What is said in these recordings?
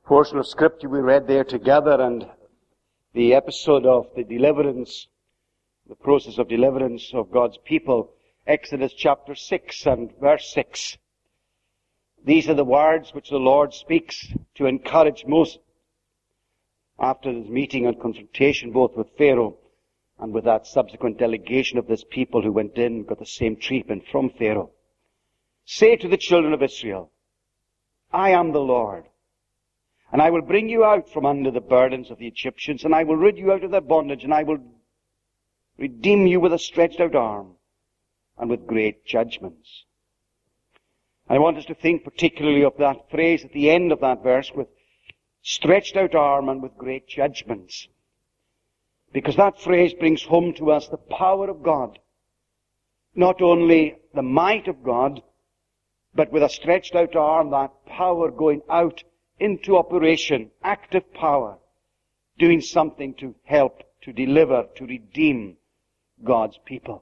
portion of scripture we read there together, and the episode of the deliverance, the process of deliverance of God's people, Exodus chapter 6 and verse 6. These are the words which the Lord speaks to encourage Moses after his meeting and confrontation both with Pharaoh and with that subsequent delegation of this people who went in and got the same treatment from Pharaoh. Say to the children of Israel, I am the Lord, and I will bring you out from under the burdens of the Egyptians, and I will rid you out of their bondage, and I will redeem you with a stretched out arm and with great judgments. I want us to think particularly of that phrase at the end of that verse, with stretched out arm and with great judgments. Because that phrase brings home to us the power of God. Not only the might of God, but with a stretched out arm, that power going out into operation, active power, doing something to help, to deliver, to redeem God's people.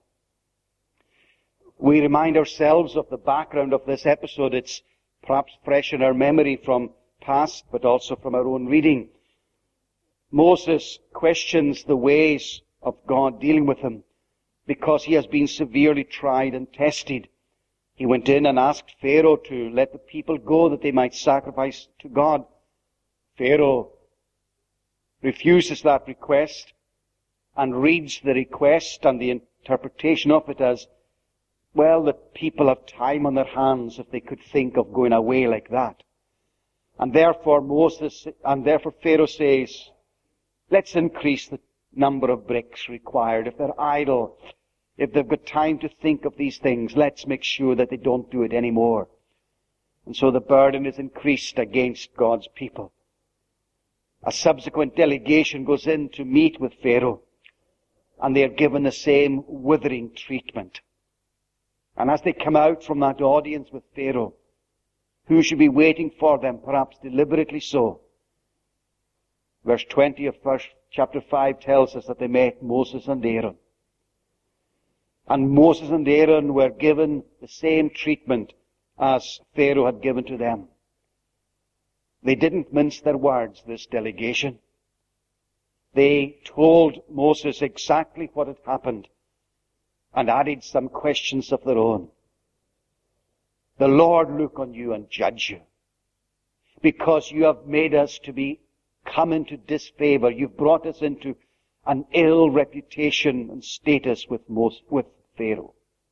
We remind ourselves of the background of this episode. It's perhaps fresh in our memory from past, but also from our own reading. Moses questions the ways of God dealing with him because he has been severely tried and tested. He went in and asked Pharaoh to let the people go that they might sacrifice to God. Pharaoh refuses that request and reads the request and the interpretation of it as, well, the people have time on their hands if they could think of going away like that. And therefore Pharaoh says, let's increase the number of bricks required. If they're idle, if they've got time to think of these things, let's make sure that they don't do it anymore. And so the burden is increased against God's people. A subsequent delegation goes in to meet with Pharaoh, and they are given the same withering treatment. And as they come out from that audience with Pharaoh, who should be waiting for them, perhaps deliberately so? Verse 20 of chapter 5 tells us that they met Moses and Aaron. And Moses and Aaron were given the same treatment as Pharaoh had given to them. They didn't mince their words, this delegation. They told Moses exactly what had happened and added some questions of their own. The Lord look on you and judge you, because you have made us to come into disfavor. You've brought us into an ill reputation and status with Pharaoh.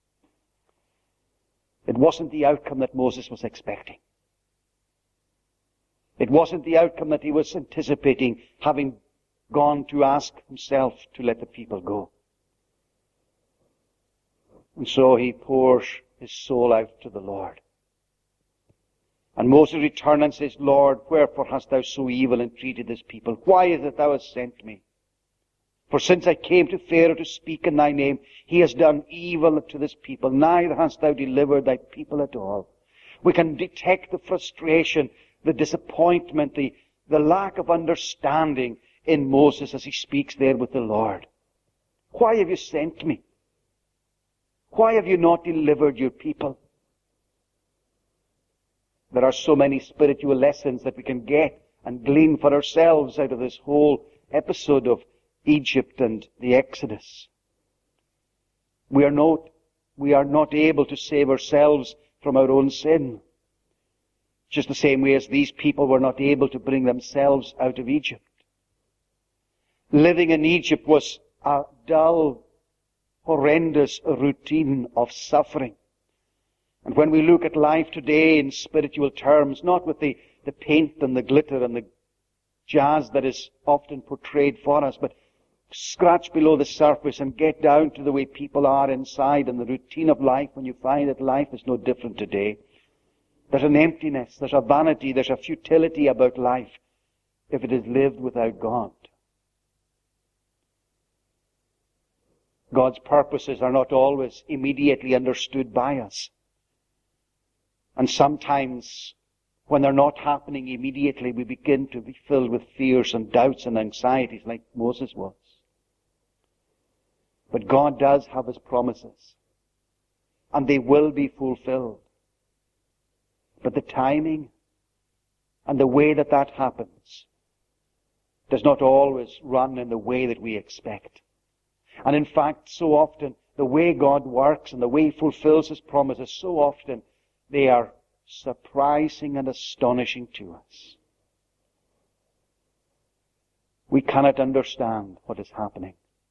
It wasn't the outcome that Moses was expecting. It wasn't the outcome that he was anticipating, having gone to ask himself to let the people go. And so he pours his soul out to the Lord. And Moses returned and says, Lord, wherefore hast thou so evil entreated this people? Why is it thou hast sent me? For since I came to Pharaoh to speak in thy name, he has done evil to this people. Neither hast thou delivered thy people at all. We can detect the frustration, the disappointment, the lack of understanding in Moses as he speaks there with the Lord. Why have you sent me? Why have you not delivered your people? There are so many spiritual lessons that we can get and glean for ourselves out of this whole episode of Egypt and the Exodus. We are not able to save ourselves from our own sin. Just the same way as these people were not able to bring themselves out of Egypt. Living in Egypt was a dull, horrendous routine of suffering. And when we look at life today in spiritual terms, not with the paint and the glitter and the jazz that is often portrayed for us, but scratch below the surface and get down to the way people are inside and the routine of life, when you find that life is no different today. There's an emptiness, there's a vanity, there's a futility about life if it is lived without God. God's purposes are not always immediately understood by us. And sometimes, when they're not happening immediately, we begin to be filled with fears and doubts and anxieties like Moses was. But God does have His promises, and they will be fulfilled. But the timing And the way that that happens does not always run in the way that we expect. And in fact, so often, the way God works and the way He fulfills His promises, so often they are surprising and astonishing to us. We cannot understand what is happening.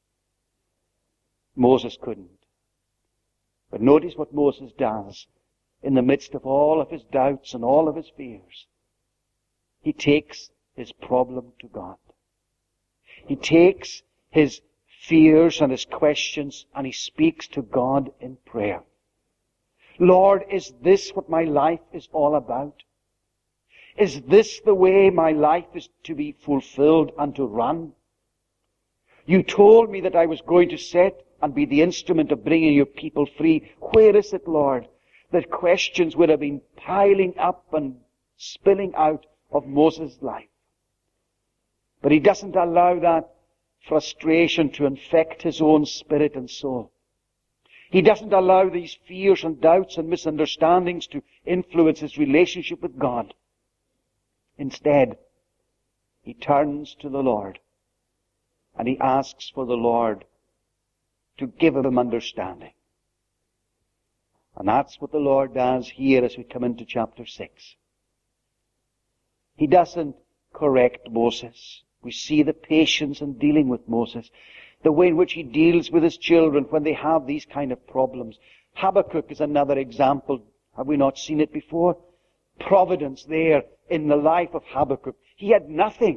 Moses couldn't. But notice what Moses does in the midst of all of his doubts and all of his fears. He takes his problem to God. He takes his fears and his questions and he speaks to God in prayer. Lord, is this what my life is all about? Is this the way my life is to be fulfilled and to run? You told me that I was going to set and be the instrument of bringing your people free. Where is it, Lord, that questions would have been piling up and spilling out of Moses' life? But he doesn't allow that frustration to infect his own spirit and soul. He doesn't allow these fears and doubts and misunderstandings to influence his relationship with God. Instead, he turns to the Lord and he asks for the Lord to give him understanding. And that's what the Lord does here as we come into chapter 6. He doesn't correct Moses. We see the patience in dealing with Moses, the way in which he deals with his children when they have these kind of problems. Habakkuk is another example. Have we not seen it before? Providence there in the life of Habakkuk. He had nothing.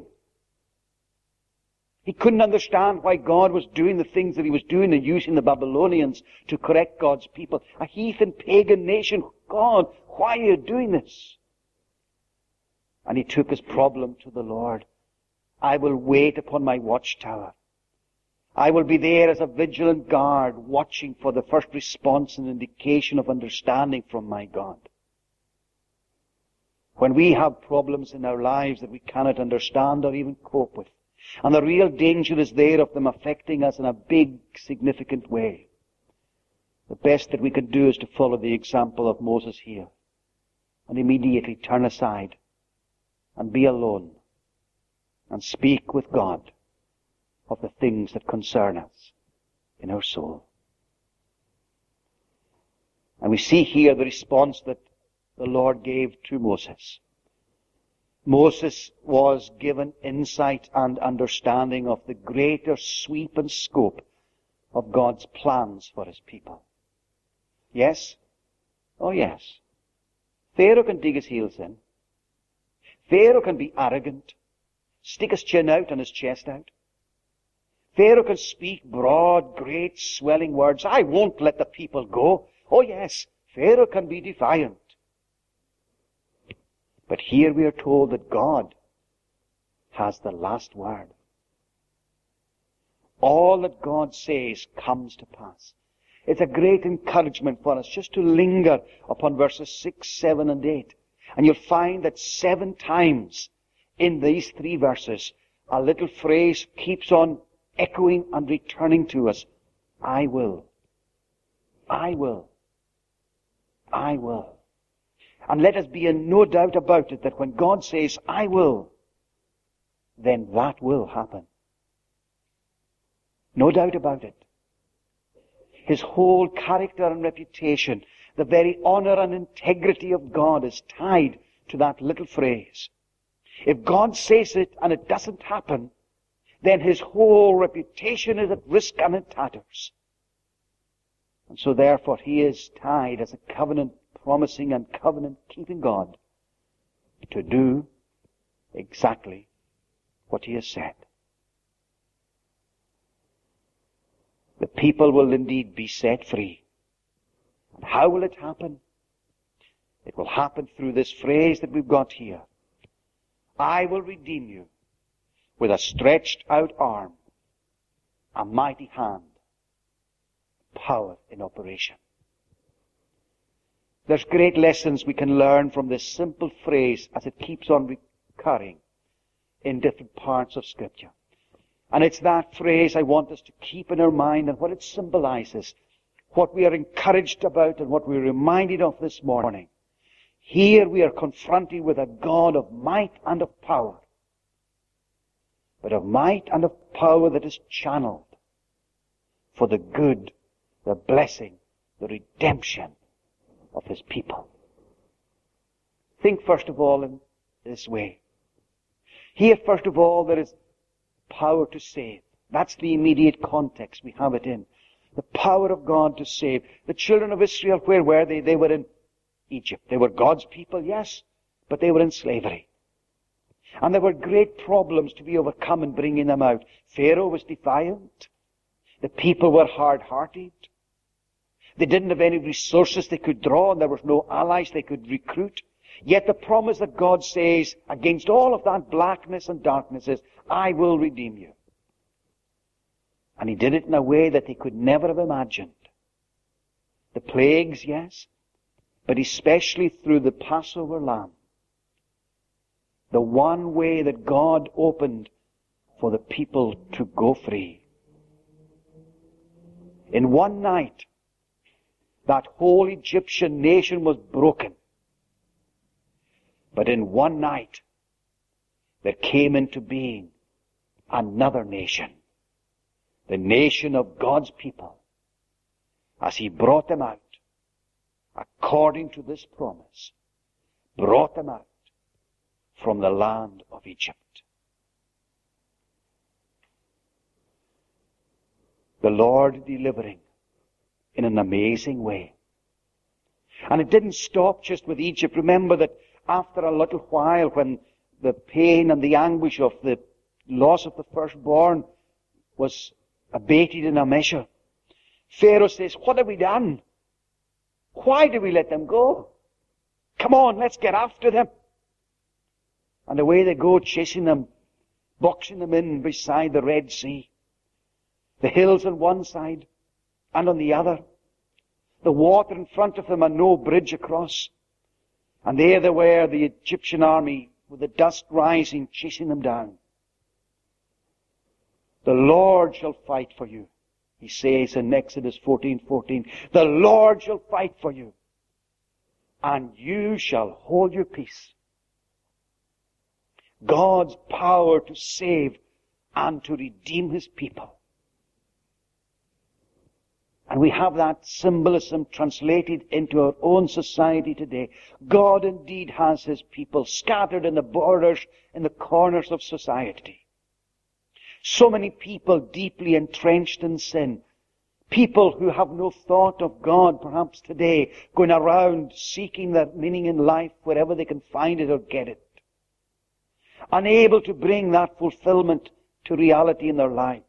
He couldn't understand why God was doing the things that He was doing and using the Babylonians to correct God's people. A heathen pagan nation. God, why are you doing this? And he took his problem to the Lord. I will wait upon my watchtower. I will be there as a vigilant guard, watching for the first response and indication of understanding from my God. When we have problems in our lives that we cannot understand or even cope with, and the real danger is there of them affecting us in a big, significant way, the best that we can do is to follow the example of Moses here and immediately turn aside and be alone and speak with God of the things that concern us in our soul. And we see here the response that the Lord gave to Moses. Moses was given insight and understanding of the greater sweep and scope of God's plans for His people. Yes? Oh yes. Pharaoh can dig his heels in. Pharaoh can be arrogant, stick his chin out and his chest out. Pharaoh can speak broad, great, swelling words. I won't let the people go. Oh yes, Pharaoh can be defiant. But here we are told that God has the last word. All that God says comes to pass. It's a great encouragement for us just to linger upon verses 6, 7, and 8. And you'll find that 7 times in these 3 verses, a little phrase keeps on echoing and returning to us. I will. I will. I will. And let us be in no doubt about it that when God says, I will, then that will happen. No doubt about it. His whole character and reputation, the very honor and integrity of God is tied to that little phrase. If God says it and it doesn't happen, then His whole reputation is at risk and in tatters. And so therefore He is tied as a covenant promising and covenant keeping God to do exactly what He has said. The people will indeed be set free. And how will it happen? It will happen through this phrase that we've got here. I will redeem you with a stretched out arm, a mighty hand, power in operation. There's great lessons we can learn from this simple phrase as it keeps on recurring in different parts of Scripture. And it's that phrase I want us to keep in our mind and what it symbolizes, what we are encouraged about and what we're reminded of this morning. Here we are confronted with a God of might and of power, but of might and of power that is channeled for the good, the blessing, the redemption of His people. Think first of all in this way. Here first of all there is power to save. That's the immediate context we have it in. The power of God to save. The children of Israel, where were they? They were in Egypt. They were God's people, yes, but they were in slavery. And there were great problems to be overcome in bringing them out. Pharaoh was defiant. The people were hard-hearted. They didn't have any resources they could draw, and there was no allies they could recruit. Yet the promise that God says against all of that blackness and darkness is, I will redeem you. And He did it in a way that they could never have imagined. The plagues, yes, but especially through the Passover lamb. The one way that God opened for the people to go free. In one night, that whole Egyptian nation was broken. But in one night, there came into being another nation. The nation of God's people. As He brought them out, according to this promise, brought them out from the land of Egypt. The Lord delivering in an amazing way. And it didn't stop just with Egypt. Remember that after a little while, when the pain and the anguish of the loss of the firstborn was abated in a measure, Pharaoh says, what have we done? Why do we let them go? Come on, let's get after them. And away they go, chasing them, boxing them in beside the Red Sea. The hills on one side and on the other. The water in front of them and no bridge across. And there they were, the Egyptian army, with the dust rising, chasing them down. The Lord shall fight for you, He says in Exodus 14:14. The Lord shall fight for you, and you shall hold your peace. God's power to save and to redeem His people. And we have that symbolism translated into our own society today. God indeed has His people scattered in the borders, in the corners of society. So many people deeply entrenched in sin. People who have no thought of God perhaps today, going around seeking their meaning in life wherever they can find it or get it. Unable to bring that fulfillment to reality in their lives.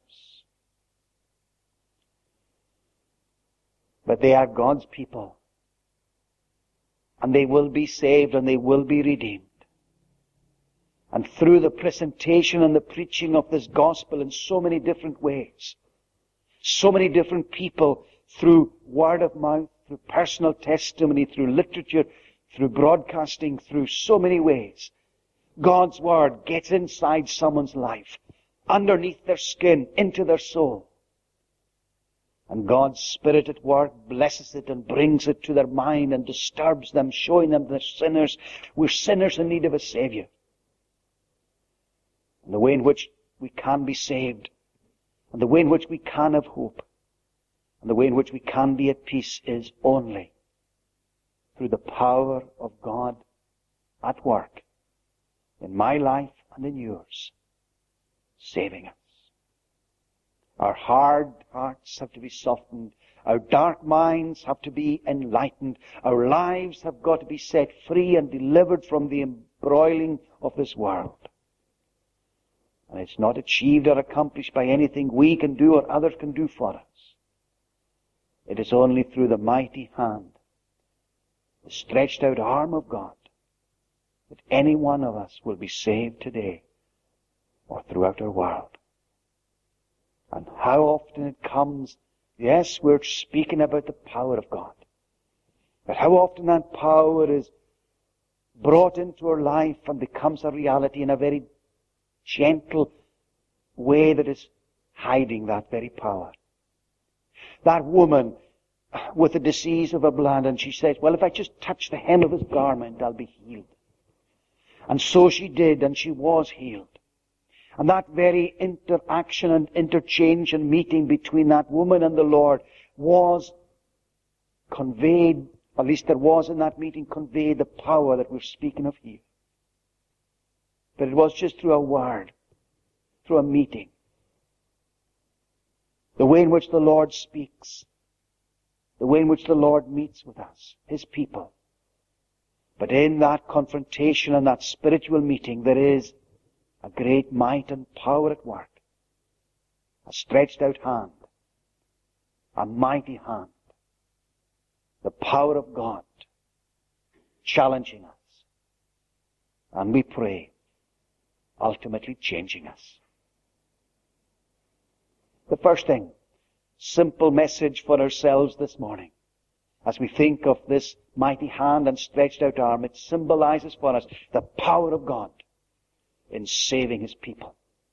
But they are God's people. And they will be saved and they will be redeemed. And through the presentation and the preaching of this gospel in so many different ways, so many different people, through word of mouth, through personal testimony, through literature, through broadcasting, through so many ways, God's word gets inside someone's life, underneath their skin, into their soul. And God's Spirit at work blesses it and brings it to their mind and disturbs them, showing them they're sinners. We're sinners in need of a Savior. And the way in which we can be saved, and the way in which we can have hope, and the way in which we can be at peace is only through the power of God at work in my life and in yours, saving us. Our hard hearts have to be softened. Our dark minds have to be enlightened. Our lives have got to be set free and delivered from the embroiling of this world. And it's not achieved or accomplished by anything we can do or others can do for us. It is only through the mighty hand, the stretched out arm of God, that any one of us will be saved today or throughout our world. And how often it comes, yes, we're speaking about the power of God. But how often that power is brought into our life and becomes a reality in a very gentle way that is hiding that very power. That woman with a disease of her blood, and she says, well, if I just touch the hem of his garment, I'll be healed. And so she did, and she was healed. And that very interaction and interchange and meeting between that woman and the Lord was conveyed, at least there was in that meeting, conveyed the power that we're speaking of here. But it was just through a word, through a meeting. The way in which the Lord speaks, the way in which the Lord meets with us, His people. But in that confrontation and that spiritual meeting, there is a great might and power at work. A stretched out hand. A mighty hand. The power of God challenging us. And we pray, ultimately changing us. The first thing, simple message for ourselves this morning. As we think of this mighty hand and stretched out arm, it symbolizes for us the power of God in saving His people.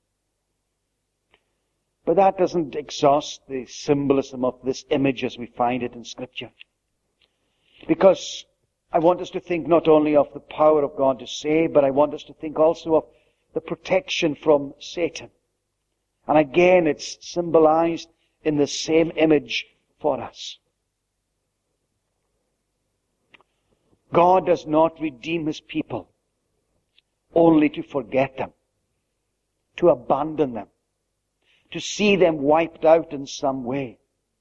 But that doesn't exhaust the symbolism of this image as we find it in Scripture. Because I want us to think not only of the power of God to save, but I want us to think also of the protection from Satan. And again, it's symbolized in the same image for us. God does not redeem His people only to forget them, to abandon them, to see them wiped out in some way.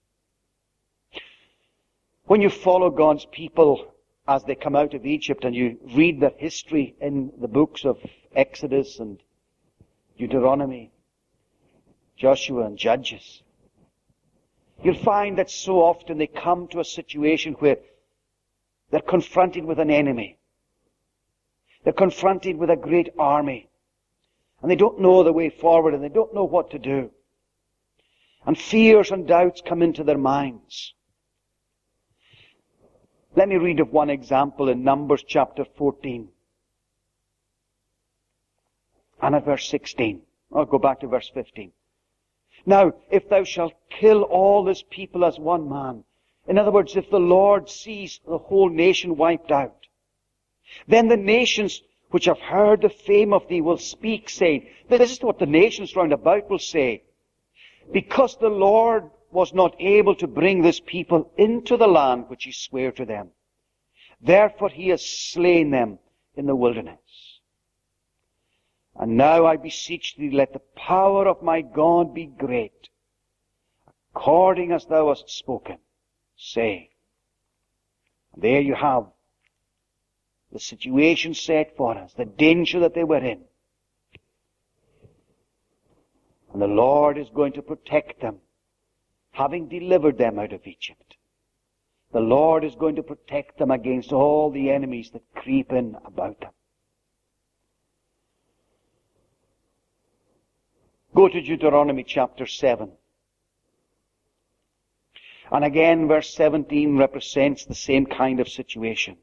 When you follow God's people as they come out of Egypt and you read their history in the books of Exodus and Deuteronomy, Joshua and Judges, you'll find that so often they come to a situation where they're confronted with an enemy. They're confronted with a great army. And they don't know the way forward and they don't know what to do. And fears and doubts come into their minds. Let me read of one example in Numbers chapter 14. And at verse 16. I'll go back to verse 15. Now, if thou shalt kill all this people as one man, in other words, if the Lord sees the whole nation wiped out, then the nations which have heard the fame of thee will speak, saying, this is what the nations round about will say, because the Lord was not able to bring this people into the land which He sware to them. Therefore He has slain them in the wilderness. And now I beseech thee, let the power of my God be great, according as thou hast spoken. Say. And there you have the situation set for us, the danger that they were in. And the Lord is going to protect them, having delivered them out of Egypt. The Lord is going to protect them against all the enemies that creep in about them. Go to Deuteronomy chapter 7. And again, verse 17 represents the same kind of situation.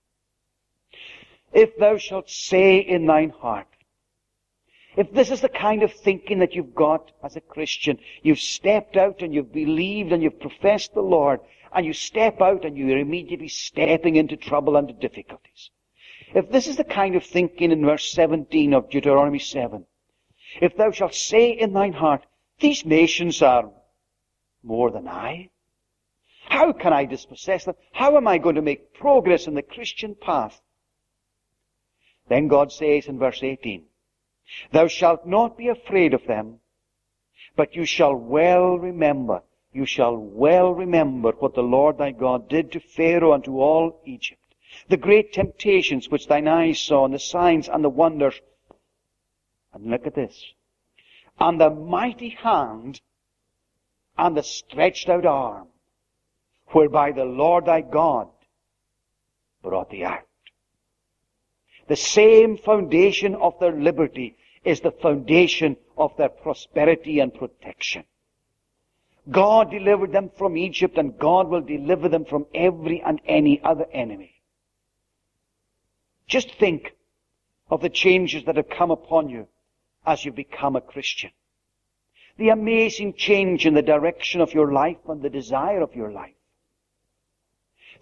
If thou shalt say in thine heart, if this is the kind of thinking that you've got as a Christian, you've stepped out and you've believed and you've professed the Lord, and you step out and you're immediately stepping into trouble and difficulties. If this is the kind of thinking in verse 17 of Deuteronomy 7, if thou shalt say in thine heart, these nations are more than I, how can I dispossess them? How am I going to make progress in the Christian path? Then God says in verse 18, thou shalt not be afraid of them, but you shall well remember what the Lord thy God did to Pharaoh and to all Egypt, the great temptations which thine eyes saw, and the signs and the wonders. And look at this. And the mighty hand and the stretched out arm, whereby the Lord thy God brought thee out. The same foundation of their liberty is the foundation of their prosperity and protection. God delivered them from Egypt, and God will deliver them from every and any other enemy. Just think of the changes that have come upon you as you become a Christian. The amazing change in the direction of your life and the desire of your life.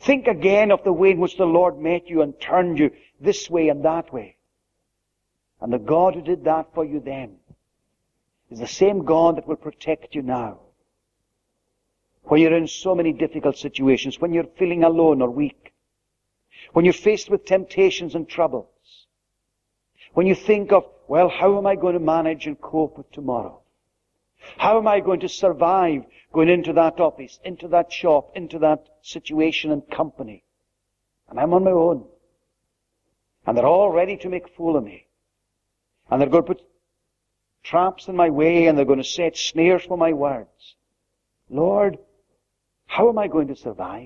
Think again of the way in which the Lord met you and turned you this way and that way. And the God who did that for you then is the same God that will protect you now. When you're in so many difficult situations, when you're feeling alone or weak, when you're faced with temptations and troubles, when you think of, well, how am I going to manage and cope with tomorrow? How am I going to survive going into that office, into that shop, into that situation and company? And I'm on my own. And they're all ready to make a fool of me. And they're going to put traps in my way, and they're going to set snares for my words. Lord, how am I going to survive?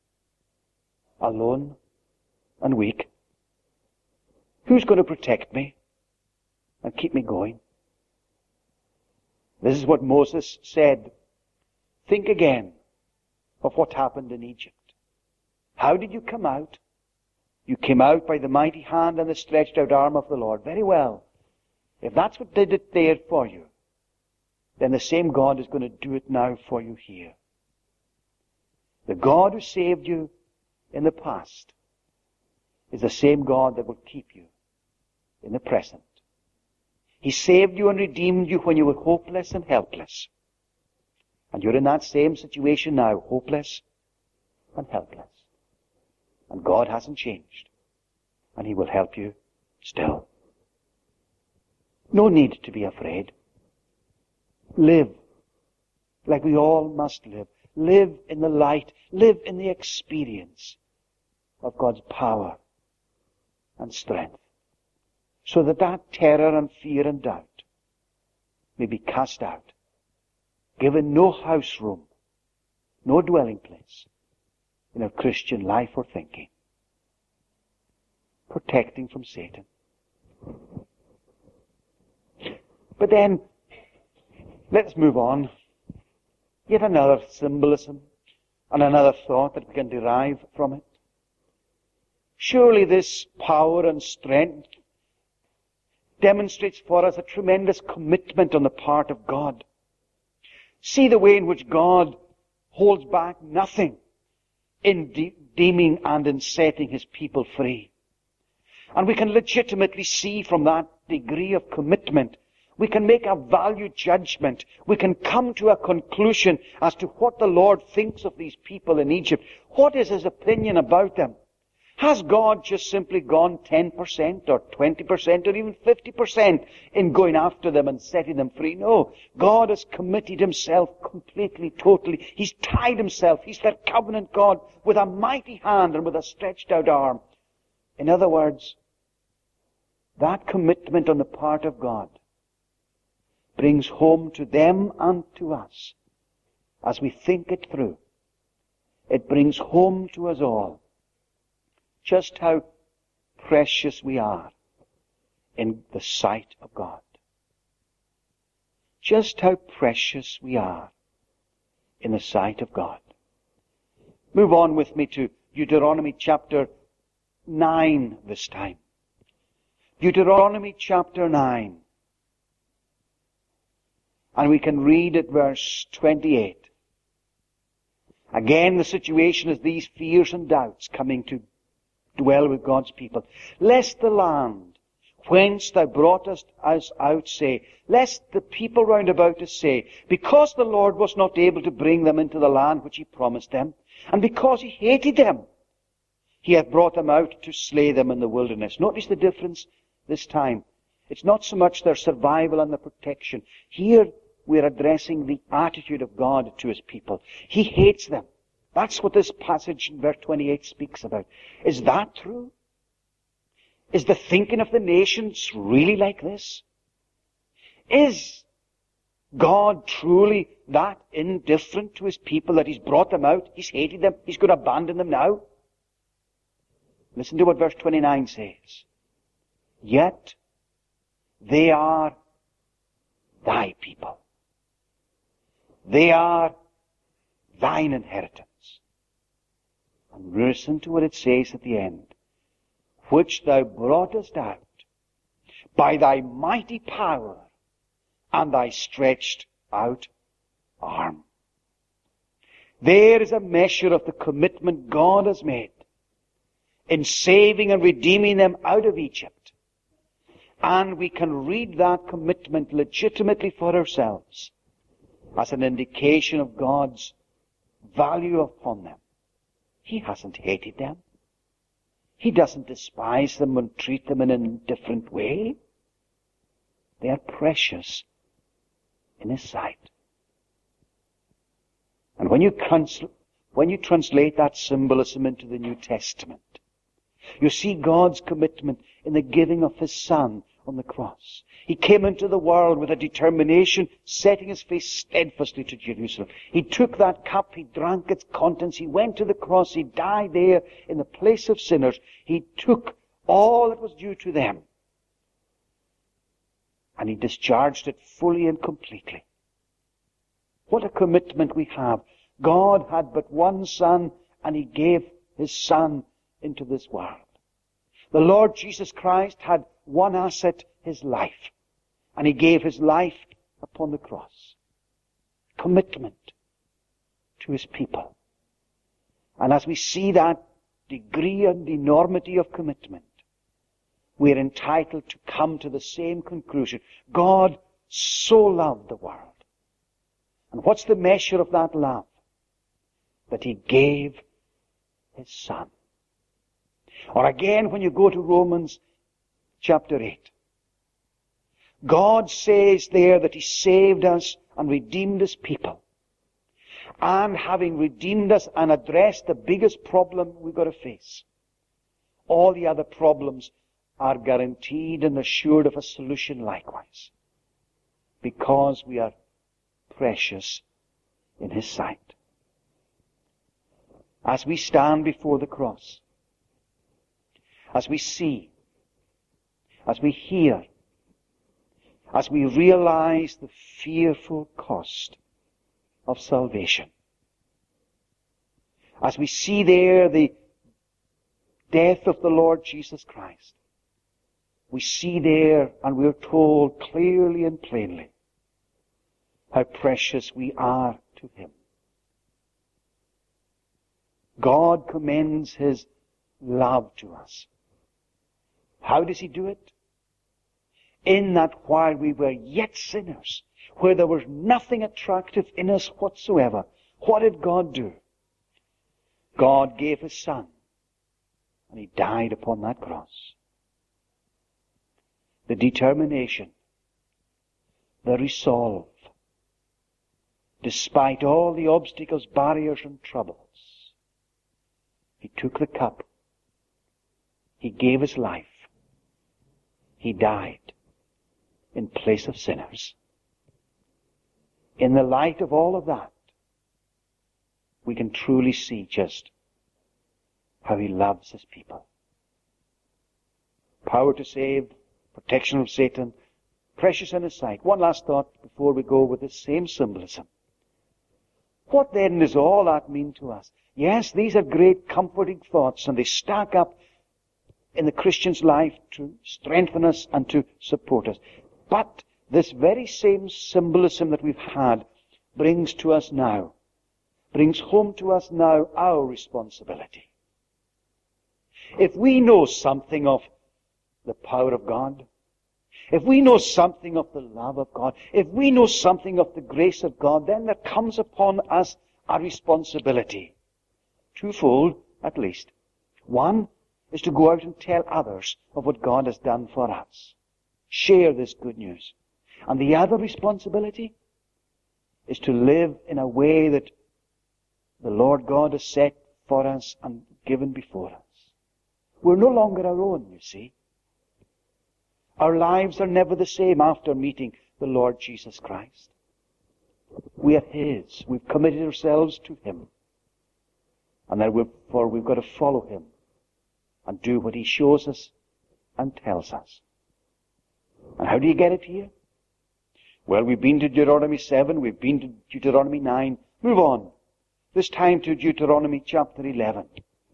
Alone and weak. Who's going to protect me and keep me going? This is what Moses said. Think again of what happened in Egypt. How did you come out? You came out by the mighty hand and the stretched out arm of the Lord. Very well. If that's what did it there for you, then the same God is going to do it now for you here. The God who saved you in the past is the same God that will keep you in the present. He saved you and redeemed you when you were hopeless and helpless. And you're in that same situation now, hopeless and helpless. And God hasn't changed. And He will help you still. No need to be afraid. Live like we all must live. Live in the light. Live in the experience of God's power and strength. So that that terror and fear and doubt may be cast out. Given no house room, no dwelling place in our Christian life or thinking. Protecting from Satan. But then, let's move on. Yet another symbolism and another thought that we can derive from it. Surely this power and strength demonstrates for us a tremendous commitment on the part of God. See the way in which God holds back nothing in redeeming and in setting His people free. And we can legitimately see from that degree of commitment, we can make a value judgment. We can come to a conclusion as to what the Lord thinks of these people in Egypt. What is His opinion about them? Has God just simply gone 10% or 20% or even 50% in going after them and setting them free? No. God has committed Himself completely, totally. He's tied Himself. He's their covenant God with a mighty hand and with a stretched out arm. In other words, that commitment on the part of God brings home to them and to us as we think it through. It brings home to us all just how precious we are in the sight of God. Just how precious we are in the sight of God. Move on with me to Deuteronomy chapter 9 this time. Deuteronomy chapter 9. And we can read at verse 28. Again, the situation is these fears and doubts coming to dwell with God's people. Lest the land whence thou broughtest us out say, lest the people round about us say, because the Lord was not able to bring them into the land which He promised them, and because He hated them, He hath brought them out to slay them in the wilderness. Notice the difference this time. It's not so much their survival and their protection. Here we're addressing the attitude of God to His people. He hates them. That's what this passage in verse 28 speaks about. Is that true? Is the thinking of the nations really like this? Is God truly that indifferent to His people that He's brought them out? He's hated them. He's going to abandon them now? Listen to what verse 29 says. Yet they are thy people. They are thine inheritance. And listen to what it says at the end. Which thou broughtest out by thy mighty power and thy stretched out arm. There is a measure of the commitment God has made in saving and redeeming them out of Egypt. And we can read that commitment legitimately for ourselves as an indication of God's value upon them. He hasn't hated them. He doesn't despise them and treat them in an indifferent way. They are precious in His sight. And when you translate that symbolism into the New Testament, you see God's commitment in the giving of His Son on the cross. He came into the world with a determination, setting His face steadfastly to Jerusalem. He took that cup, He drank its contents, He went to the cross, He died there in the place of sinners. He took all that was due to them, and He discharged it fully and completely. What a commitment we have. God had but one Son, and He gave His Son into this world. The Lord Jesus Christ had one asset, His life, and He gave His life upon the cross. Commitment to His people. And as we see that degree and enormity of commitment, we are entitled to come to the same conclusion. God so loved the world. And what's the measure of that love? That He gave His Son. Or again, when you go to Romans chapter 8, God says there that He saved us and redeemed His people. And having redeemed us and addressed the biggest problem we've got to face, all the other problems are guaranteed and assured of a solution likewise. Because we are precious in His sight. As we stand before the cross, as we see, as we hear, as we realize the fearful cost of salvation, as we see there the death of the Lord Jesus Christ, we see there and we're told clearly and plainly how precious we are to Him. God commends His love to us. How does He do it? In that while we were yet sinners, where there was nothing attractive in us whatsoever, what did God do? God gave His Son, and He died upon that cross. The determination, the resolve, despite all the obstacles, barriers, and troubles, He took the cup. He gave His life. He died in place of sinners. In the light of all of that, we can truly see just how He loves His people. Power to save, protection from Satan, precious in His sight. One last thought before we go with the same symbolism. What then does all that mean to us? Yes, these are great comforting thoughts, and they stack up in the Christian's life to strengthen us and to support us. But this very same symbolism that we've had brings home to us now our responsibility. If we know something of the power of God, if we know something of the love of God, if we know something of the grace of God, then there comes upon us a responsibility. Twofold, at least. One is to go out and tell others of what God has done for us. Share this good news. And the other responsibility is to live in a way that the Lord God has set for us and given before us. We're no longer our own, you see. Our lives are never the same after meeting the Lord Jesus Christ. We are His. We've committed ourselves to Him. And therefore we've got to follow Him and do what He shows us and tells us. And how do you get it here? Well, we've been to Deuteronomy 7, we've been to Deuteronomy 9. Move on. This time to Deuteronomy chapter 11.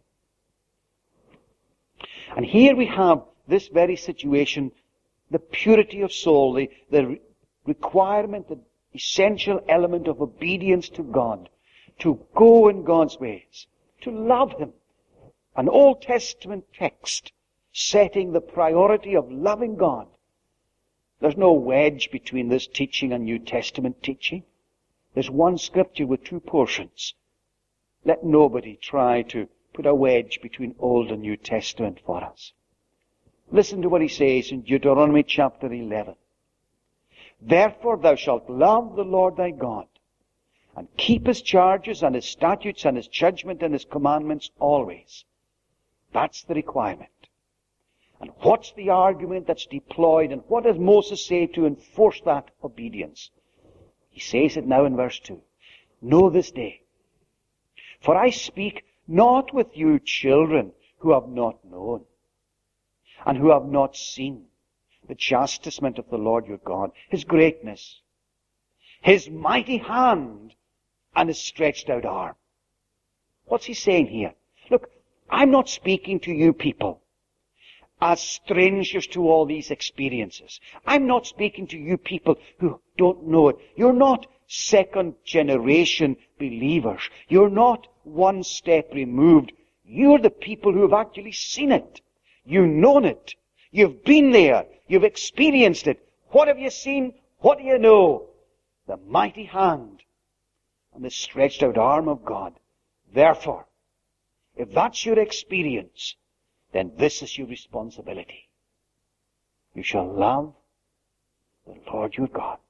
And here we have this very situation, the purity of soul, the requirement, the essential element of obedience to God to go in God's ways, to love Him. An Old Testament text setting the priority of loving God. There's no wedge between this teaching and New Testament teaching. There's one scripture with two portions. Let nobody try to put a wedge between Old and New Testament for us. Listen to what he says in Deuteronomy chapter 11. Therefore thou shalt love the Lord thy God, and keep His charges and His statutes and His judgment and His commandments always. That's the requirement. And what's the argument that's deployed, and what does Moses say to enforce that obedience? He says it now in verse 2. Know this day, for I speak not with you children who have not known, and who have not seen the chastisement of the Lord your God, His greatness, His mighty hand, and His stretched out arm. What's he saying here? Look, I'm not speaking to you people as strangers to all these experiences. I'm not speaking to you people who don't know it. You're not second generation believers. You're not one step removed. You're the people who have actually seen it. You've known it. You've been there. You've experienced it. What have you seen? What do you know? The mighty hand and the stretched out arm of God. Therefore, if that's your experience, then this is your responsibility. You shall love the Lord your God.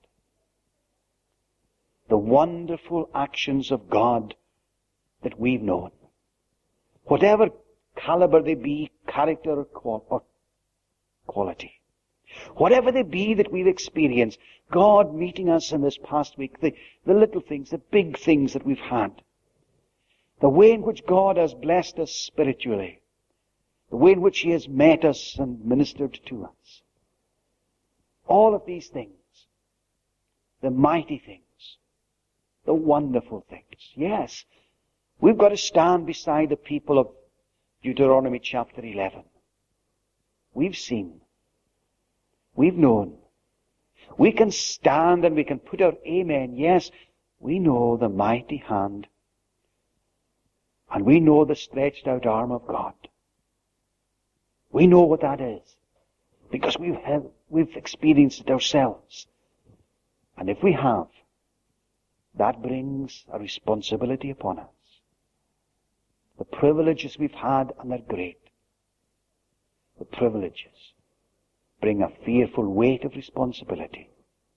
The wonderful actions of God that we've known, whatever caliber they be, character or quality, whatever they be that we've experienced, God meeting us in this past week, the little things, the big things that we've had, the way in which God has blessed us spiritually, the way in which He has met us and ministered to us. All of these things, the mighty things, the wonderful things. Yes, we've got to stand beside the people of Deuteronomy chapter 11. We've seen. We've known. We can stand and we can put our amen. Yes, we know the mighty hand. And we know the stretched out arm of God. We know what that is. Because we've experienced it ourselves. And if we have, that brings a responsibility upon us. The privileges we've had, and they're great. The privileges bring a fearful weight of responsibility.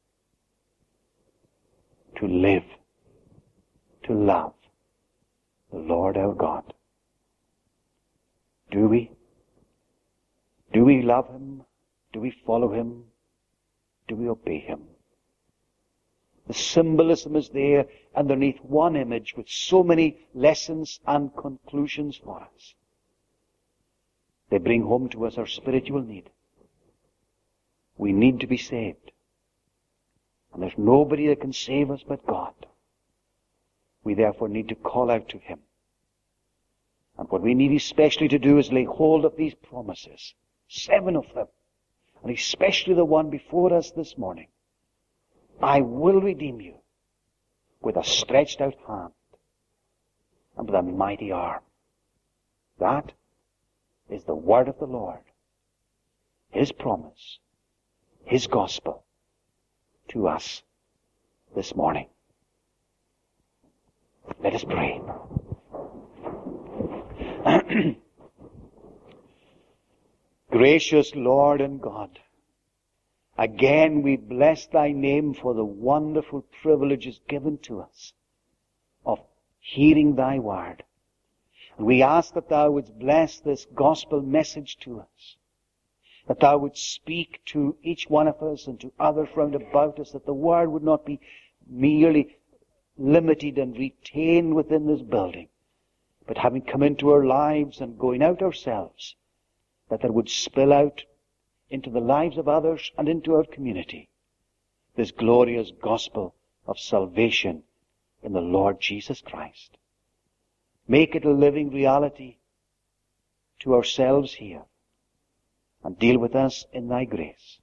To live, to love the Lord our God. Do we? Do we love Him? Do we follow Him? Do we obey Him? The symbolism is there underneath one image with so many lessons and conclusions for us. They bring home to us our spiritual need. We need to be saved. And there's nobody that can save us but God. We therefore need to call out to Him. And what we need especially to do is lay hold of these promises. 7 of them. And especially the one before us this morning. I will redeem you with a stretched out hand and with a mighty arm. That is the word of the Lord. His promise. His gospel to us this morning. Let us pray. Gracious Lord and God, again we bless Thy name for the wonderful privileges given to us of hearing Thy word. And we ask that Thou wouldst bless this gospel message to us, that Thou wouldst speak to each one of us and to others round about us, that the word would not be merely limited and retained within this building, but having come into our lives and going out ourselves, that there would spill out into the lives of others and into our community this glorious gospel of salvation in the Lord Jesus Christ. Make it a living reality to ourselves here, and deal with us in Thy grace.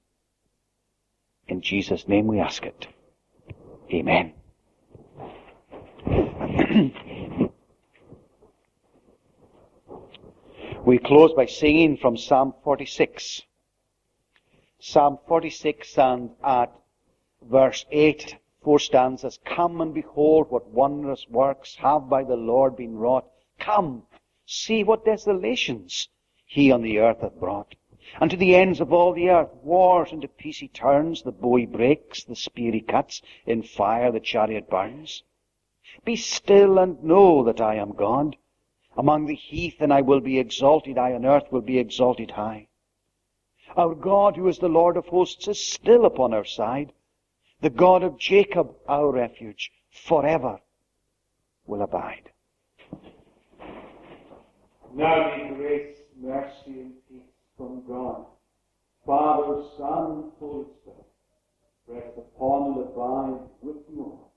In Jesus' name we ask it. Amen. We close by singing from Psalm 46. Psalm 46 and at verse 8, 4 stanzas. Come and behold what wondrous works have by the Lord been wrought. Come, see what desolations he on the earth hath brought. And to the ends of all the earth wars into peace he turns, the bow he breaks, the spear he cuts, in fire the chariot burns. Be still and know that I am God. Among the heathen I will be exalted, I on earth will be exalted high. Our God, who is the Lord of hosts, is still upon our side. The God of Jacob, our refuge, forever will abide. Now may grace, mercy, and peace from God, Father, Son, and Holy Spirit, rest upon and abide with you all.